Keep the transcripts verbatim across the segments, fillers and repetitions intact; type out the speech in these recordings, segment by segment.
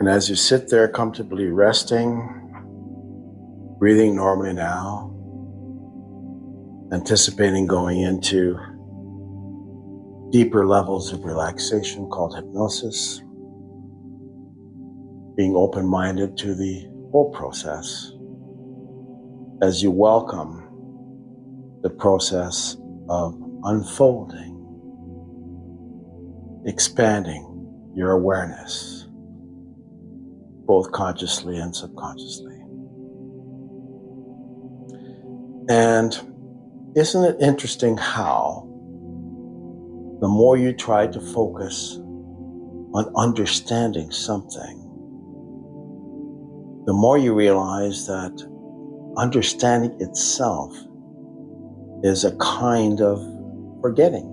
And as you sit there comfortably resting, breathing normally now, anticipating going into deeper levels of relaxation called hypnosis, being open-minded to the whole process as you welcome the process of unfolding, expanding your awareness, both consciously and subconsciously. And isn't it interesting how the more you try to focus on understanding something, the more you realize that understanding itself is a kind of forgetting.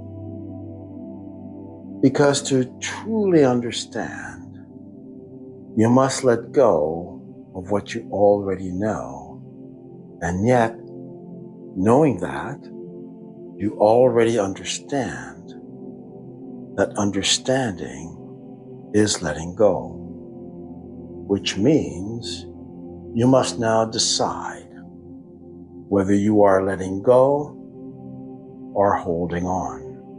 Because to truly understand, you must let go of what you already know. And yet, knowing that, you already understand that understanding is letting go, which means you must now decide whether you are letting go or holding on.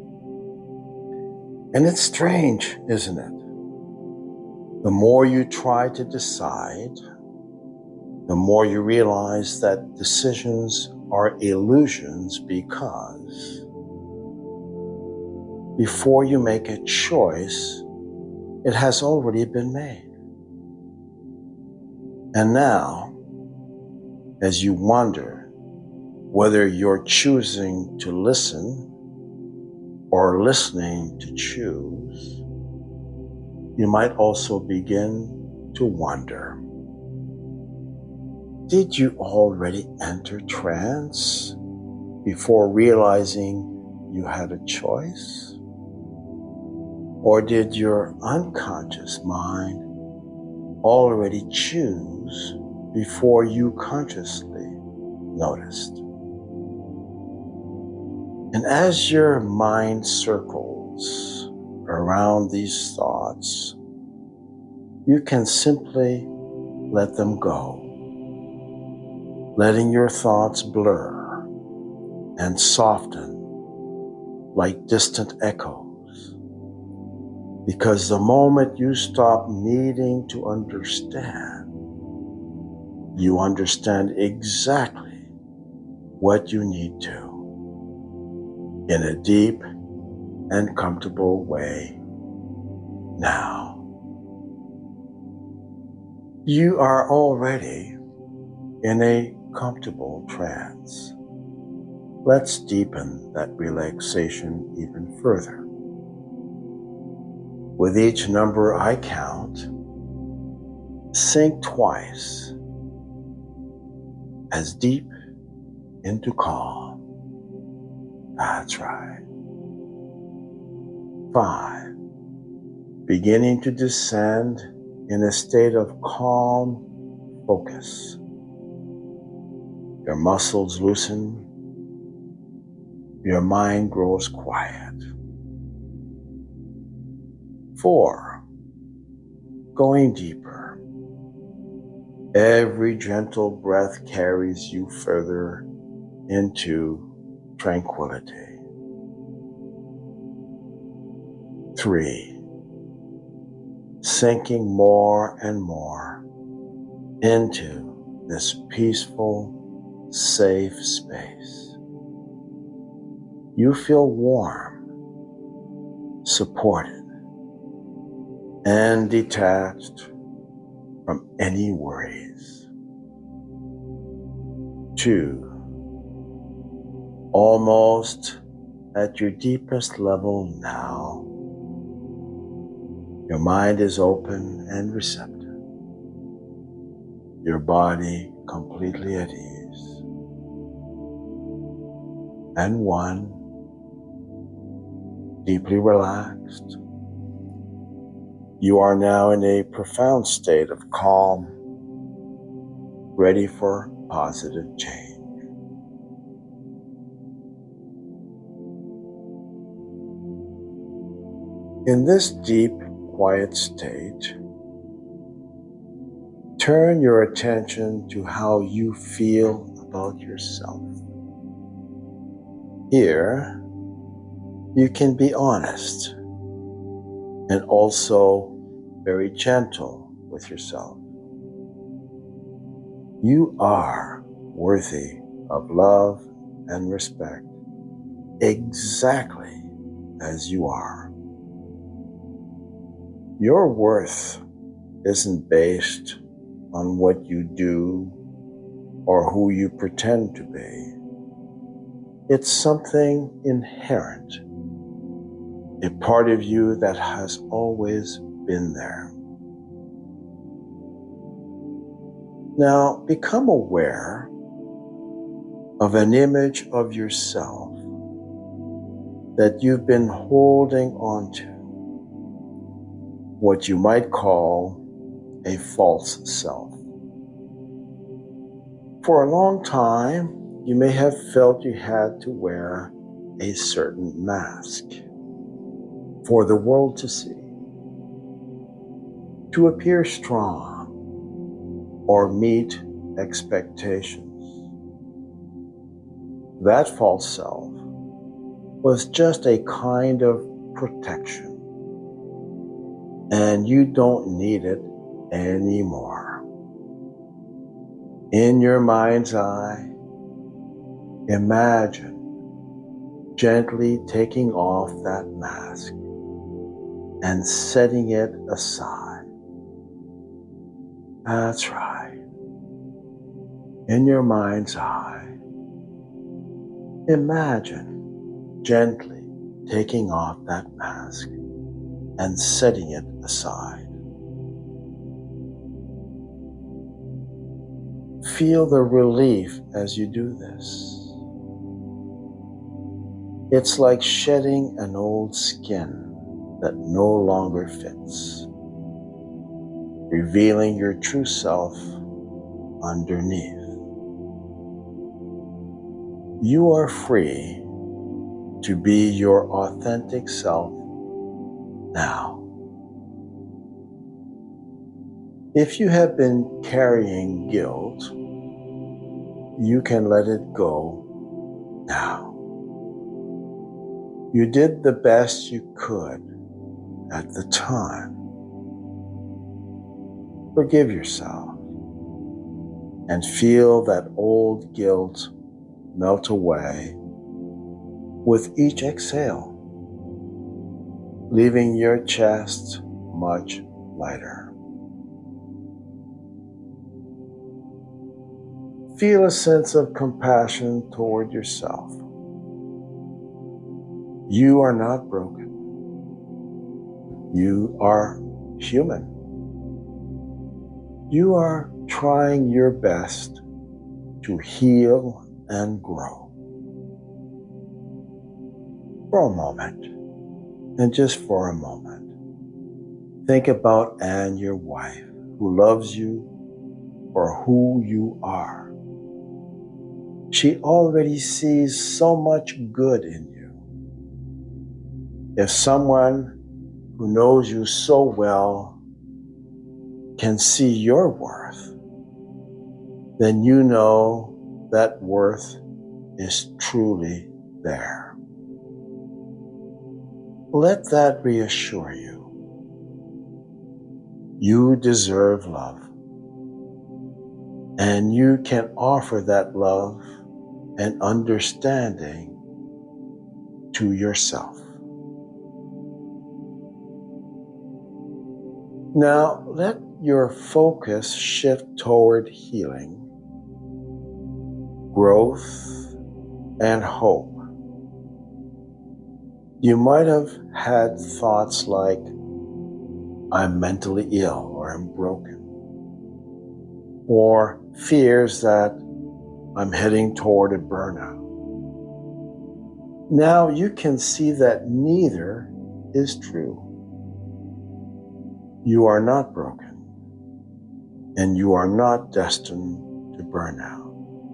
And it's strange, isn't it? The more you try to decide, the more you realize that decisions are illusions, because before you make a choice, it has already been made. And now, as you wonder whether you're choosing to listen or listening to choose, you might also begin to wonder, did you already enter trance before realizing you had a choice? Or did your unconscious mind already choose before you consciously noticed? And as your mind circles around these thoughts, you can simply let them go, letting your thoughts blur and soften like distant echoes. Because the moment you stop needing to understand, you understand exactly what you need to, in a deep and comfortable way now. You are already in a comfortable trance. Let's deepen that relaxation even further. With each number I count, sink twice as deep into calm. That's right. Five. Beginning to descend in a state of calm focus. Your muscles loosen. Your mind grows quiet. Four. Going deeper. Every gentle breath carries you further into tranquility. Three. Sinking more and more into this peaceful, safe space. You feel warm, supported, and detached from any worries. Two. Almost at your deepest level now, your mind is open and receptive. Your body completely at ease. And one, deeply relaxed. You are now in a profound state of calm, ready for positive change. In this deep, quiet state, turn your attention to how you feel about yourself. Here, you can be honest and also very gentle with yourself. You are worthy of love and respect exactly as you are. Your worth isn't based on what you do or who you pretend to be. It's something inherent, a part of you that has always been there. Now, become aware of an image of yourself that you've been holding on to, what you might call a false self. For a long time, you may have felt you had to wear a certain mask for the world to see, to appear strong or meet expectations. That false self was just a kind of protection, and you don't need it anymore. In your mind's eye, imagine gently taking off that mask and setting it aside. That's right. In your mind's eye, imagine gently taking off that mask and setting it aside. Feel the relief as you do this. It's like shedding an old skin that no longer fits, revealing your true self underneath. You are free to be your authentic self now. If you have been carrying guilt, you can let it go now. You did the best you could at the time. Forgive yourself and feel that old guilt melt away with each exhale, leaving your chest much lighter. Feel a sense of compassion toward yourself. You are not broken. You are human. You are trying your best to heal and grow. For a moment, and just for a moment, think about Anne, your wife, who loves you for who you are. She already sees so much good in you. If someone who knows you so well can see your worth, then you know that worth is truly there. Let that reassure you. You deserve love, and you can offer that love and understanding to yourself. Now, let your focus shift toward healing, growth, and hope. You might have had thoughts like, I'm mentally ill or I'm broken, or fears that I'm heading toward a burnout. Now you can see that neither is true. You are not broken, and you are not destined to burn out.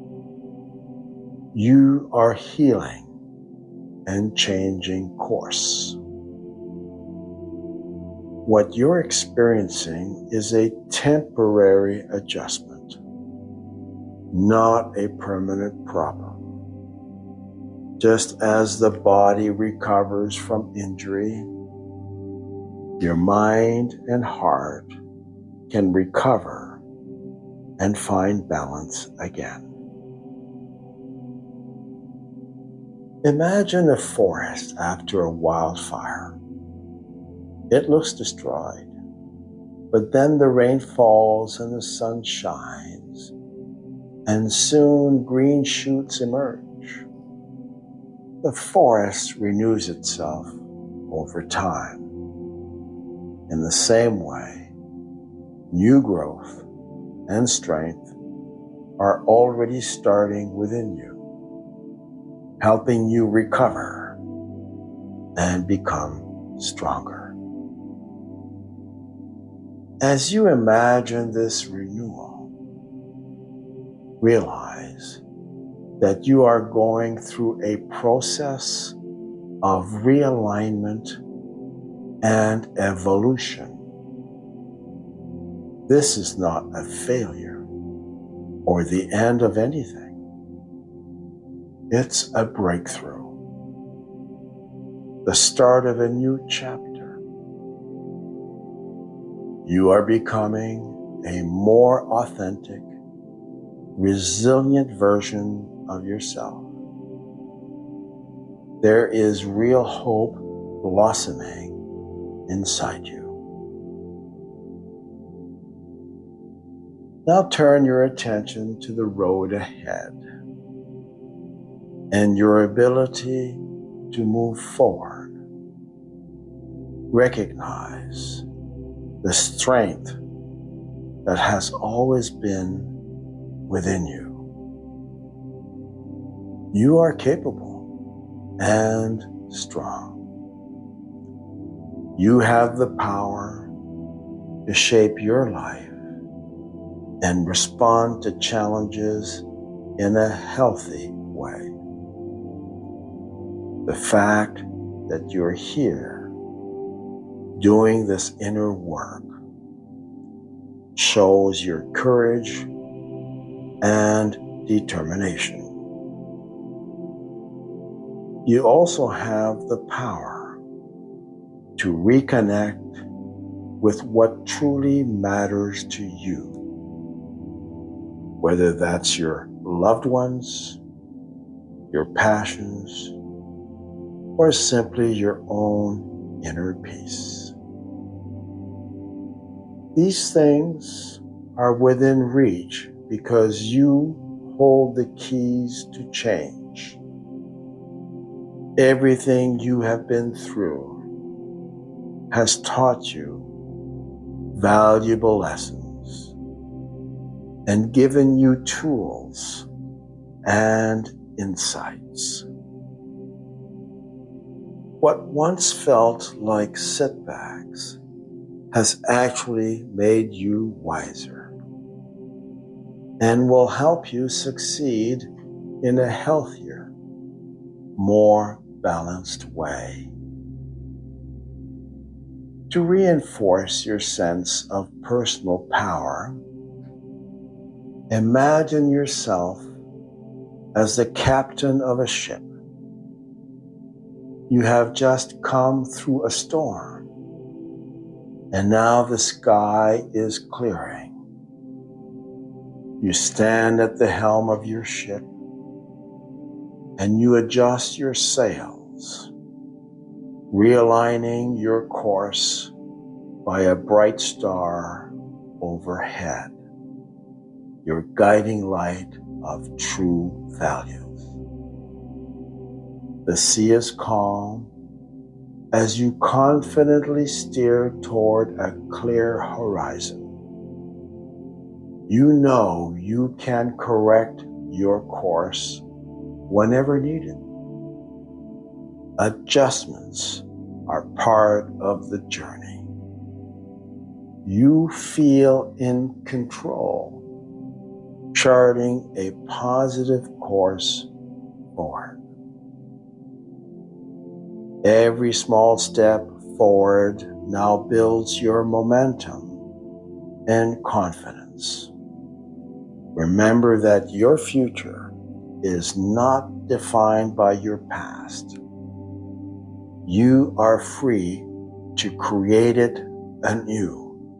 You are healing and changing course. What you're experiencing is a temporary adjustment, not a permanent problem. Just as the body recovers from injury, your mind and heart can recover and find balance again. Imagine a forest after a wildfire. It looks destroyed, but then the rain falls and the sun shines, and soon green shoots emerge. The forest renews itself over time. In the same way, new growth and strength are already starting within you, helping you recover and become stronger. As you imagine this renewal, realize that you are going through a process of realignment and evolution. This is not a failure or the end of anything. It's a breakthrough, the start of a new chapter. You are becoming a more authentic, resilient version of yourself. There is real hope blossoming inside you. Now turn your attention to the road ahead and your ability to move forward. Recognize the strength that has always been within you. You are capable and strong. You have the power to shape your life and respond to challenges in a healthy way. The fact that you're here doing this inner work shows your courage and determination. You also have the power to reconnect with what truly matters to you, whether that's your loved ones, your passions, or simply your own inner peace. These things are within reach because you hold the keys to change. Everything you have been through has taught you valuable lessons and given you tools and insights. What once felt like setbacks has actually made you wiser and will help you succeed in a healthier, more balanced way. To reinforce your sense of personal power, imagine yourself as the captain of a ship. You have just come through a storm, and now the sky is clearing. You stand at the helm of your ship, and you adjust your sails, realigning your course by a bright star overhead, your guiding light of true values. The sea is calm as you confidently steer toward a clear horizon. You know you can correct your course whenever needed. Adjustments are part of the journey. You feel in control, charting a positive course forward. Every small step forward now builds your momentum and confidence. Remember that your future is not defined by your past. You are free to create it anew.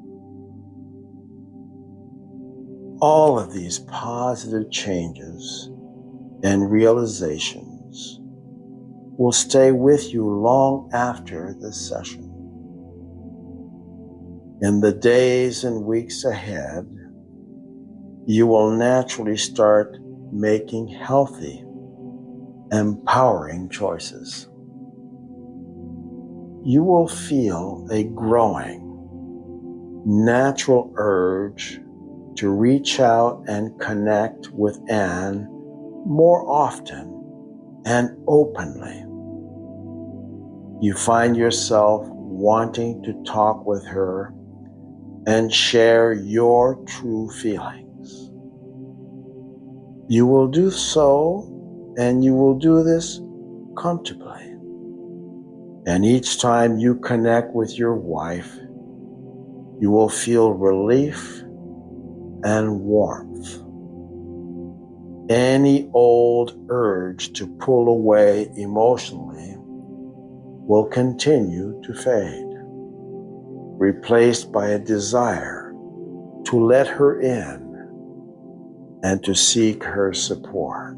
All of these positive changes and realizations will stay with you long after this session. In the days and weeks ahead, you will naturally start making healthy, empowering choices. You will feel a growing, natural urge to reach out and connect with Anne more often and openly. You find yourself wanting to talk with her and share your true feelings. You will do so, and you will do this comfortably. And each time you connect with your wife, you will feel relief and warmth. Any old urge to pull away emotionally will continue to fade, replaced by a desire to let her in and to seek her support.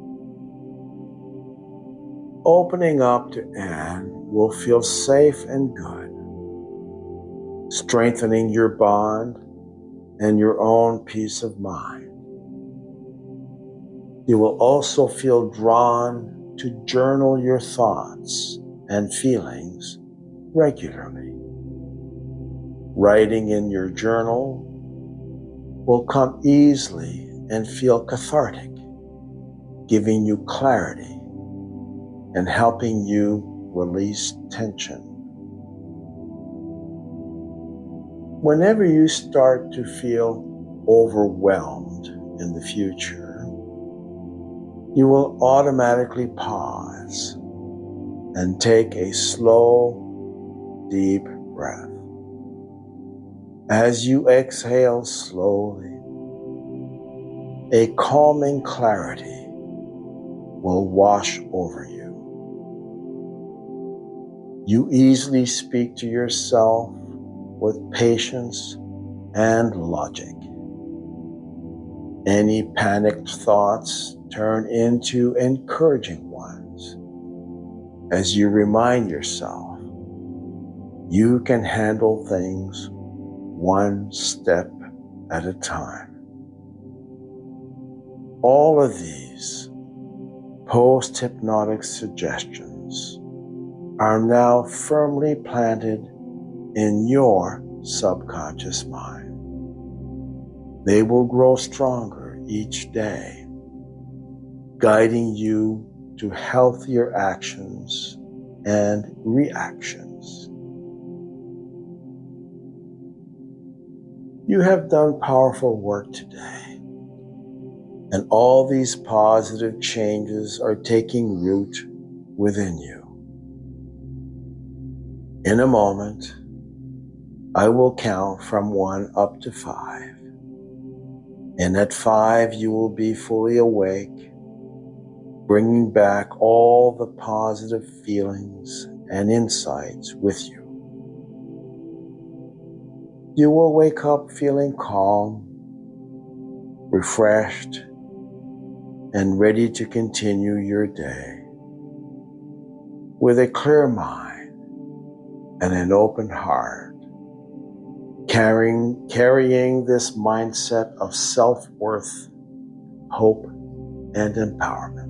Opening up to Anne will feel safe and good, strengthening your bond and your own peace of mind. You will also feel drawn to journal your thoughts and feelings regularly. Writing in your journal will come easily and feel cathartic, giving you clarity and helping you release tension. Whenever you start to feel overwhelmed in the future, you will automatically pause and take a slow, deep breath. As you exhale slowly, a calming clarity will wash over you. You easily speak to yourself with patience and logic. Any panicked thoughts turn into encouraging ones as you remind yourself you can handle things one step at a time. All of these post-hypnotic suggestions are now firmly planted in your subconscious mind. They will grow stronger each day, guiding you to healthier actions and reactions. You have done powerful work today, and all these positive changes are taking root within you. In a moment, I will count from one up to five. And at five, you will be fully awake, bringing back all the positive feelings and insights with you. You will wake up feeling calm, refreshed, and ready to continue your day with a clear mind and an open heart. Carrying, carrying this mindset of self-worth, hope, and empowerment.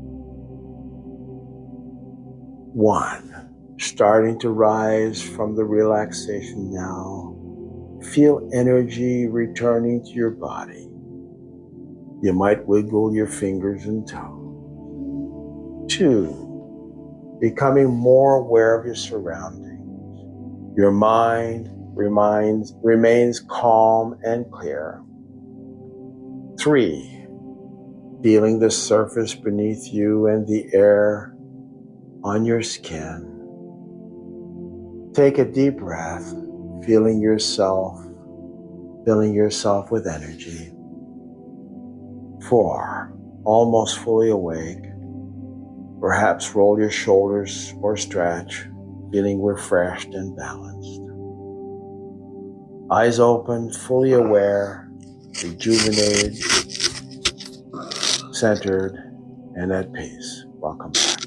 One, starting to rise from the relaxation now. Feel energy returning to your body. You might wiggle your fingers and toes. Two, becoming more aware of your surroundings. Your mind Remains, remains calm and clear. Three, feeling the surface beneath you and the air on your skin. take a deep breath, feeling yourself, filling yourself with energy. Four, almost fully awake. Perhaps roll your shoulders or stretch, feeling refreshed and balanced. Eyes open, fully aware, rejuvenated, centered, and at peace. Welcome back.